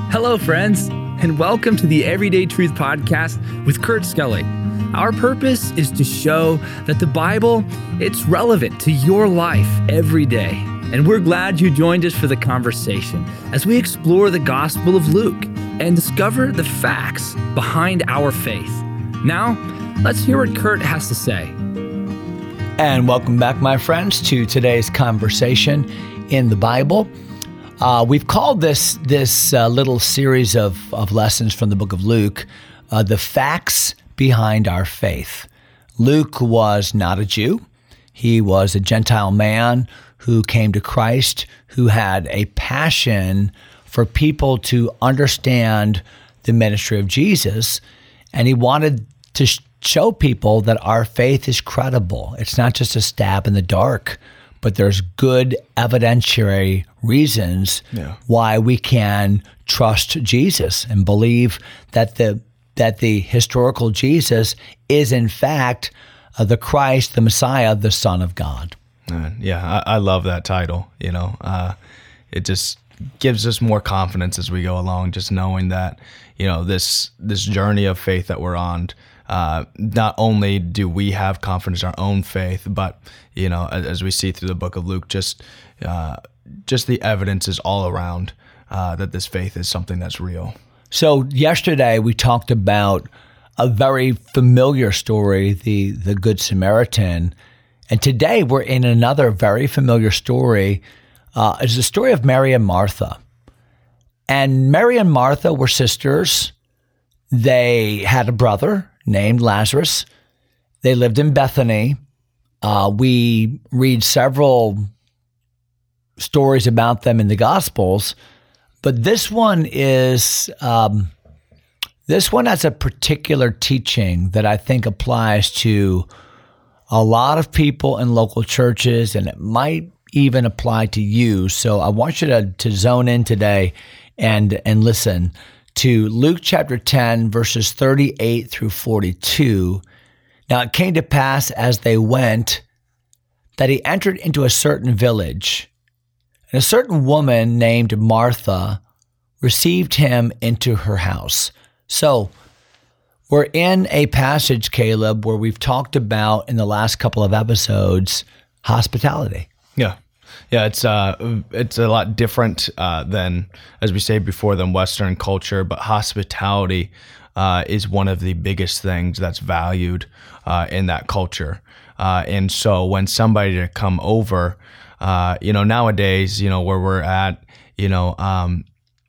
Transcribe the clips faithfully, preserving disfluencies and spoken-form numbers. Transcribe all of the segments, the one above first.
Hello, friends, and welcome to the Everyday Truth Podcast with Kurt Skelly. Our purpose is to show that the Bible, it's relevant to your life every day. And we're glad you joined us for the conversation as we explore the Gospel of Luke and discover the facts behind our faith. Now, let's hear what Kurt has to say. And welcome back, my friends, to today's conversation in the Bible. Uh, we've called this this uh, little series of, of lessons from the book of Luke, uh, the facts behind our faith. Luke was not a Jew. He was a Gentile man who came to Christ, who had a passion for people to understand the ministry of Jesus. And he wanted to sh- show people that our faith is credible. It's not just a stab in the dark, but there's good evidentiary reasons yeah. why we can trust Jesus and believe that the that the historical Jesus is in fact uh, the Christ, the Messiah, the Son of God. Uh, yeah, I, I love that title. You know, uh, it just gives us more confidence as we go along, just knowing that, you know, this this journey of faith that we're on. Uh, not only do we have confidence in our own faith, but, you know, as, as we see through the book of Luke, just uh, just the evidence is all around uh, that this faith is something that's real. So yesterday we talked about a very familiar story, the the Good Samaritan, and today we're in another very familiar story. Uh, it's the story of Mary and Martha. And Mary and Martha were sisters. They had a brother named Lazarus. They lived in Bethany. Uh, we read several stories about them in the Gospels, but this one is um, this one has a particular teaching that I think applies to a lot of people in local churches, and it might even apply to you. So I want you to, to zone in today and and listen to Luke chapter ten, verses thirty-eight through forty-two. Now it came to pass as they went that he entered into a certain village, and a certain woman named Martha received him into her house. So we're in a passage, Caleb, where we've talked about in the last couple of episodes hospitality. Yeah. Yeah, it's uh, it's a lot different uh, than, as we say before, than Western culture. But hospitality uh, is one of the biggest things that's valued uh, in that culture. Uh, and so when somebody to come over, uh, you know, nowadays, you know, where we're at, you know, um,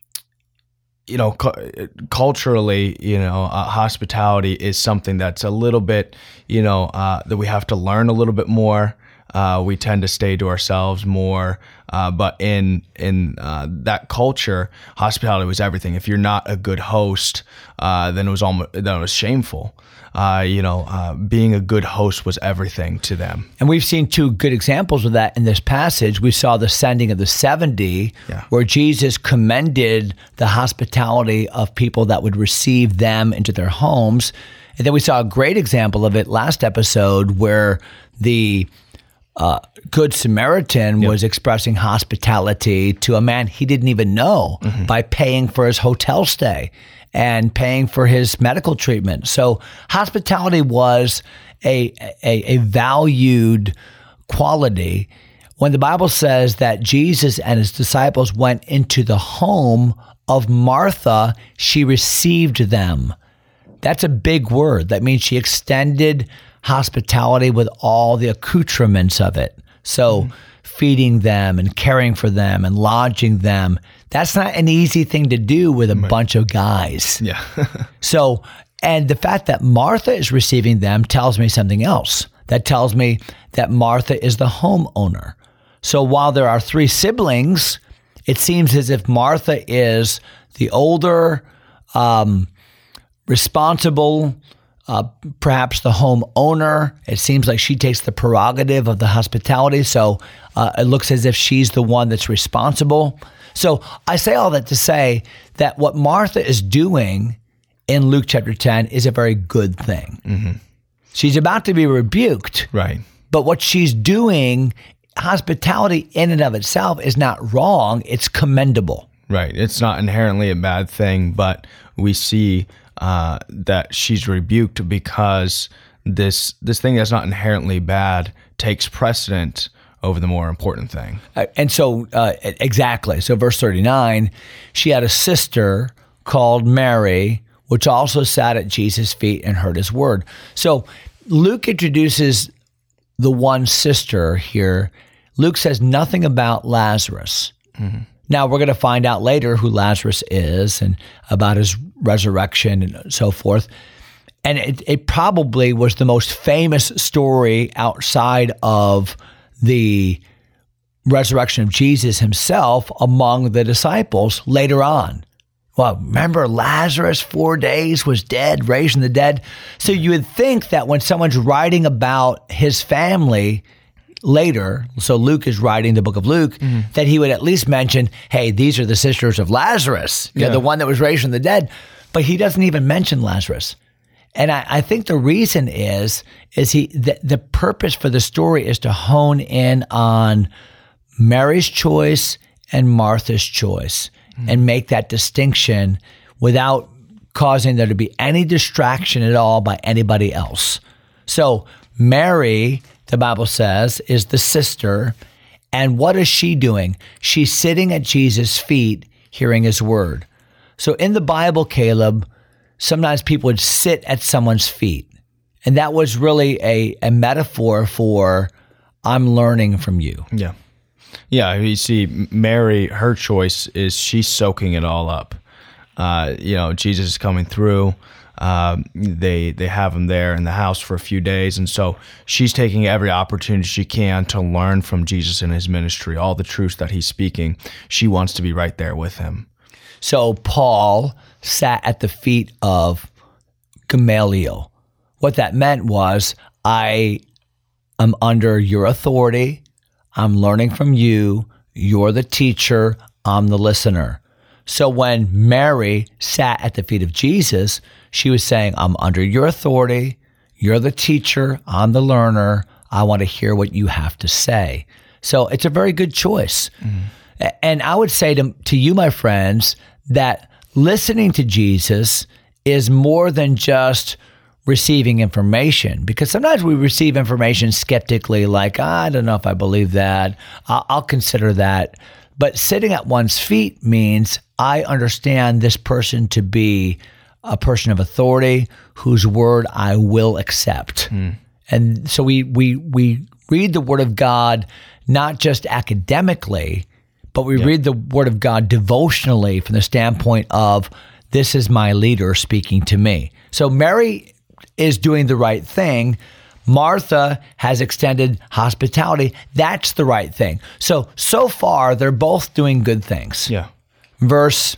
you know, cu- culturally, you know, uh, hospitality is something that's a little bit, you know, uh, that we have to learn a little bit more. Uh, we tend to stay to ourselves more, uh, but in in uh, that culture, hospitality was everything. If you're not a good host, uh, then it was almost then it was shameful. Uh, you know, uh, being a good host was everything to them. And we've seen two good examples of that in this passage. We saw the sending of the seventy, yeah. where Jesus commended the hospitality of people that would receive them into their homes, and then we saw a great example of it last episode, where the Uh, Good Samaritan yep. was expressing hospitality to a man he didn't even know mm-hmm. by paying for his hotel stay and paying for his medical treatment. So hospitality was a, a, a valued quality. When the Bible says that Jesus and his disciples went into the home of Martha, she received them. That's a big word. That means she extended hospitality with all the accoutrements of it. So mm-hmm. feeding them and caring for them and lodging them, that's not an easy thing to do with a right. bunch of guys. Yeah. So, and the fact that Martha is receiving them tells me something else. That tells me that Martha is the homeowner. So while there are three siblings, it seems as if Martha is the older, um, responsible, Uh, perhaps the homeowner. It seems like she takes the prerogative of the hospitality, so uh, it looks as if she's the one that's responsible. So I say all that to say that what Martha is doing in Luke chapter ten is a very good thing. Mm-hmm. She's about to be rebuked, right? But what she's doing, hospitality in and of itself is not wrong, it's commendable. Right. It's not inherently a bad thing, but we see uh, that she's rebuked because this this thing that's not inherently bad takes precedent over the more important thing. Uh, and so, uh, exactly. So verse thirty-nine, she had a sister called Mary, which also sat at Jesus' feet and heard his word. So Luke introduces the one sister here. Luke says nothing about Lazarus. Mm-hmm. Now, we're going to find out later who Lazarus is and about his resurrection and so forth. And it, it probably was the most famous story outside of the resurrection of Jesus himself among the disciples later on. Well, remember Lazarus, four days, was dead, raised from the dead. So you would think that when someone's writing about his family later, so Luke is writing the book of Luke, mm-hmm. that he would at least mention, hey, these are the sisters of Lazarus, yeah. the one that was raised from the dead. But he doesn't even mention Lazarus. And I, I think the reason is, is he the, the purpose for the story is to hone in on Mary's choice and Martha's choice mm-hmm. and make that distinction without causing there to be any distraction at all by anybody else. So Mary, the Bible says, is the sister. And what is she doing? She's sitting at Jesus' feet, hearing his word. So in the Bible, Caleb, sometimes people would sit at someone's feet. And that was really a, a metaphor for, I'm learning from you. Yeah. Yeah, you see, Mary, her choice is she's soaking it all up. Uh, you know, Jesus is coming through. Uh, they they have him there in the house for a few days. And so she's taking every opportunity she can to learn from Jesus and his ministry, all the truths that he's speaking. She wants to be right there with him. So Paul sat at the feet of Gamaliel. What that meant was, I am under your authority. I'm learning from you. You're the teacher. I'm the listener. So when Mary sat at the feet of Jesus, she was saying, I'm under your authority. You're the teacher. I'm the learner. I want to hear what you have to say. So it's a very good choice. Mm-hmm. And I would say to, to you, my friends, that listening to Jesus is more than just receiving information, because sometimes we receive information skeptically, like, I don't know if I believe that. I'll, I'll consider that. But sitting at one's feet means I understand this person to be a person of authority whose word I will accept. Mm. And so we we we read the word of God not just academically, but we yep. read the word of God devotionally from the standpoint of, this is my leader speaking to me. So Mary is doing the right thing. Martha has extended hospitality. That's the right thing. So, so far, they're both doing good things. Yeah. Verse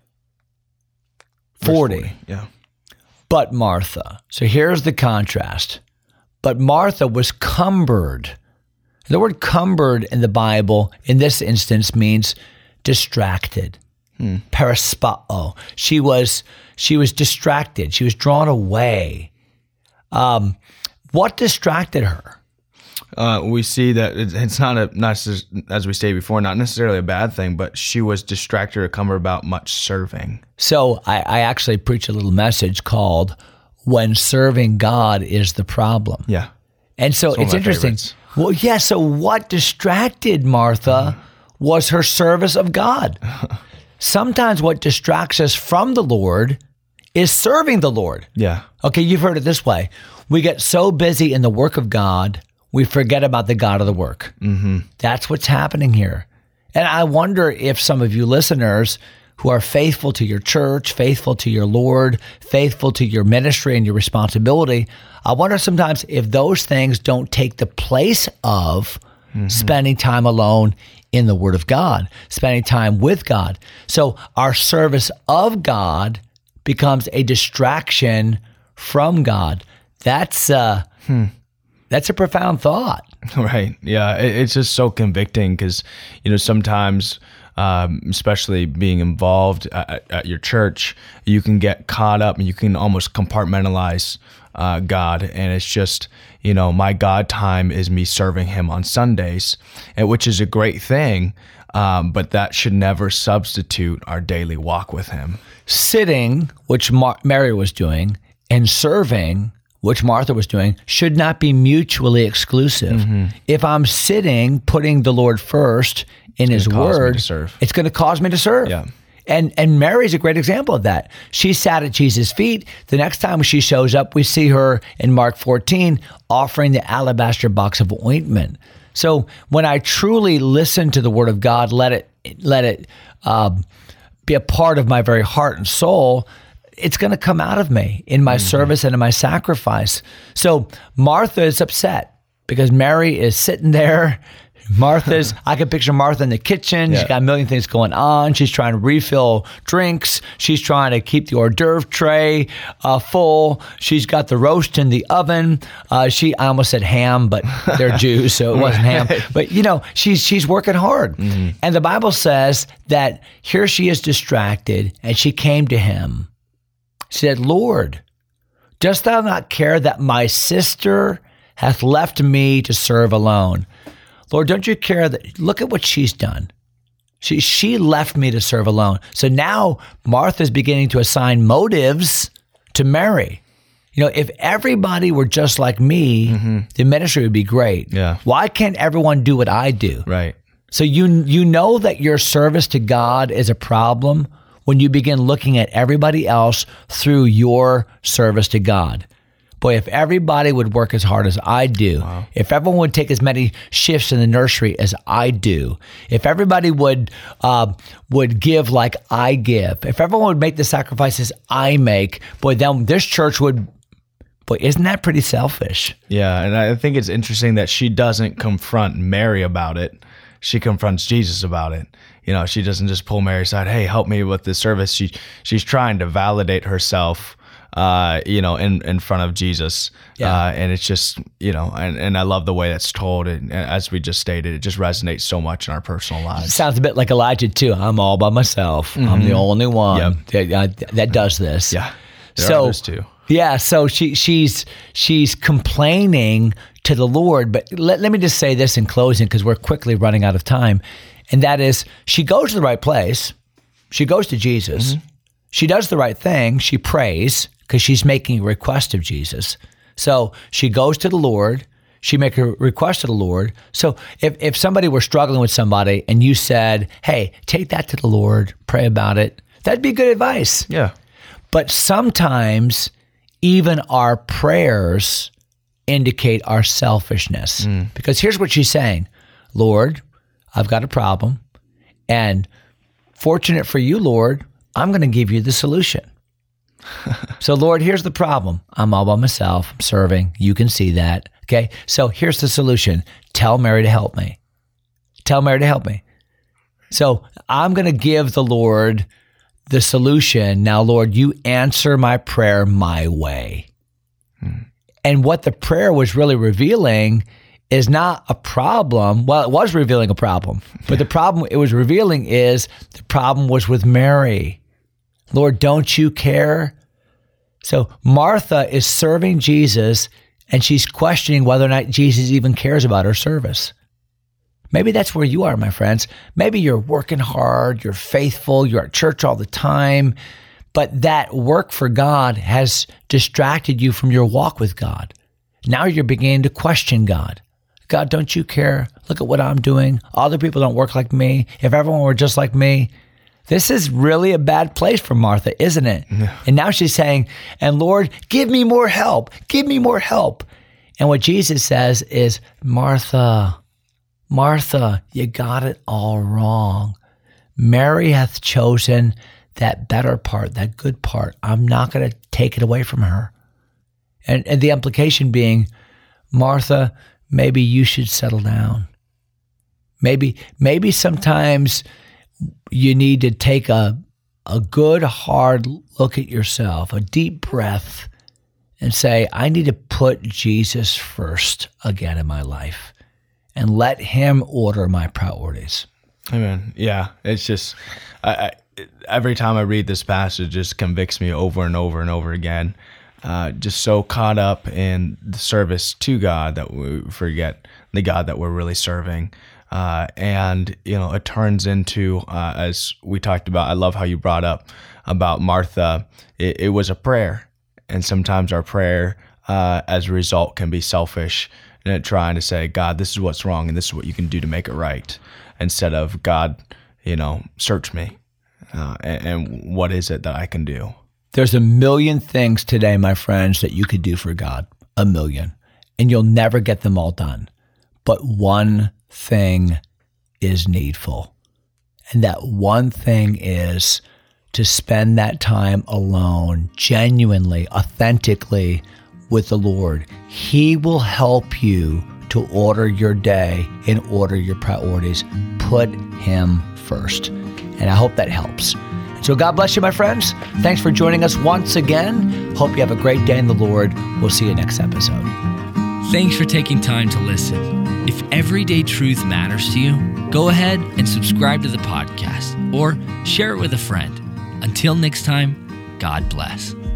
forty. Verse forty. Yeah. But Martha. So here's the contrast. But Martha was cumbered. The word cumbered in the Bible, in this instance, means distracted. Hmm. Perispao. She was, she was distracted. She was drawn away. Um, what distracted her? Uh, we see that it's not a, not as we stated before, not necessarily a bad thing, but she was distracted or cumbered about much serving. So I, I actually preach a little message called "When Serving God is the Problem." Yeah, and so it's, it's interesting. Favorites. Well, yeah. So what distracted Martha mm. was her service of God. Sometimes what distracts us from the Lord is serving the Lord. Yeah. Okay, you've heard it this way. We get so busy in the work of God, we forget about the God of the work. Mm-hmm. That's what's happening here. And I wonder if some of you listeners who are faithful to your church, faithful to your Lord, faithful to your ministry and your responsibility, I wonder sometimes if those things don't take the place of mm-hmm. spending time alone in the Word of God, spending time with God. So our service of God becomes a distraction from God. That's uh, hmm. that's a profound thought. Right. Yeah. It, it's just so convicting because, you know, sometimes um, especially being involved at, at your church, you can get caught up and you can almost compartmentalize uh, God. And it's just, you know, my God time is me serving him on Sundays, and which is a great thing. Um, but that should never substitute our daily walk with him. Sitting, which Mar- Mary was doing, and serving, which Martha was doing, should not be mutually exclusive. Mm-hmm. If I'm sitting, putting the Lord first in his word, it's going to cause me to serve. Yeah. And and Mary's a great example of that. She sat at Jesus' feet. The next time she shows up, we see her in Mark fourteen offering the alabaster box of ointment. So when I truly listen to the word of God, let it let it um, be a part of my very heart and soul, it's going to come out of me in my mm-hmm. service and in my sacrifice. So Martha is upset because Mary is sitting there. Martha's, I can picture Martha in the kitchen. Yeah. She's got a million things going on. She's trying to refill drinks. She's trying to keep the hors d'oeuvre tray uh, full. She's got the roast in the oven. Uh, she, I almost said ham, but they're Jews, so it wasn't ham. But you know, she's she's working hard. Mm-hmm. And the Bible says that here she is distracted, and she came to him. She said, Lord, dost thou not care that my sister hath left me to serve alone? Lord, don't you care that, look at what she's done. She she left me to serve alone. So now Martha's beginning to assign motives to Mary. You know, if everybody were just like me, mm-hmm. the ministry would be great. Yeah. Why can't everyone do what I do? Right. So you you know that your service to God is a problem when you begin looking at everybody else through your service to God. Boy, if everybody would work as hard as I do, wow. if everyone would take as many shifts in the nursery as I do, if everybody would uh, would give like I give, if everyone would make the sacrifices I make, boy, then this church would, boy, isn't that pretty selfish? Yeah, and I think it's interesting that she doesn't confront Mary about it. She confronts Jesus about it. You know, she doesn't just pull Mary aside, hey, help me with this service. She She's trying to validate herself Uh, you know, in, in front of Jesus. Yeah. Uh, and it's just, you know, and, and I love the way that's told. And, and as we just stated, it just resonates so much in our personal lives. Sounds a bit like Elijah too. I'm all by myself. Mm-hmm. I'm the only one yep. that, that does this. Yeah. There so, are others too. Yeah. So she, she's, she's complaining to the Lord, but let, let me just say this in closing, because we're quickly running out of time. And that is, she goes to the right place. She goes to Jesus. Mm-hmm. She does the right thing. She prays, because she's making a request of Jesus. So she goes to the Lord. She makes a request to the Lord. So if, if somebody were struggling with somebody and you said, hey, take that to the Lord, pray about it, that'd be good advice. Yeah. But sometimes even our prayers indicate our selfishness. Mm. Because here's what she's saying. Lord, I've got a problem. And fortunate for you, Lord, I'm going to give you the solution. So, Lord, here's the problem. I'm all by myself. I'm serving. You can see that. Okay. So here's the solution. Tell Mary to help me. Tell Mary to help me. So I'm going to give the Lord the solution. Now, Lord, you answer my prayer my way. Hmm. And what the prayer was really revealing is not a problem. Well, it was revealing a problem, but yeah. the problem it was revealing is the problem was with Mary. Lord, don't you care? So Martha is serving Jesus, and she's questioning whether or not Jesus even cares about her service. Maybe that's where you are, my friends. Maybe you're working hard, you're faithful, you're at church all the time, but that work for God has distracted you from your walk with God. Now you're beginning to question God. God, don't you care? Look at what I'm doing. Other people don't work like me. If everyone were just like me. This is really a bad place for Martha, isn't it? No. And now she's saying, and Lord, give me more help. Give me more help. And what Jesus says is, Martha, Martha, you got it all wrong. Mary hath chosen that better part, that good part. I'm not going to take it away from her. And, and the implication being, Martha, maybe you should settle down. Maybe, maybe sometimes you need to take a, a good, hard look at yourself, a deep breath, and say, I need to put Jesus first again in my life and let him order my priorities. Amen. Yeah, it's just I, I, every time I read this passage, it just convicts me over and over and over again. Uh, just so caught up in the service to God that we forget the God that we're really serving. Uh, and, you know, it turns into, uh, as we talked about, I love how you brought up about Martha. It, it was a prayer. And sometimes our prayer, uh, as a result, can be selfish and trying to say, God, this is what's wrong and this is what you can do to make it right. Instead of, God, you know, search me. Uh, and, and what is it that I can do? There's a million things today, my friends, that you could do for God. A million. And you'll never get them all done. But one thing is needful. And that one thing is to spend that time alone, genuinely, authentically with the Lord. He will help you to order your day and order your priorities. Put Him first. And I hope that helps. So God bless you, my friends. Thanks for joining us once again. Hope you have a great day in the Lord. We'll see you next episode. Thanks for taking time to listen. If everyday truth matters to you, go ahead and subscribe to the podcast or share it with a friend. Until next time, God bless.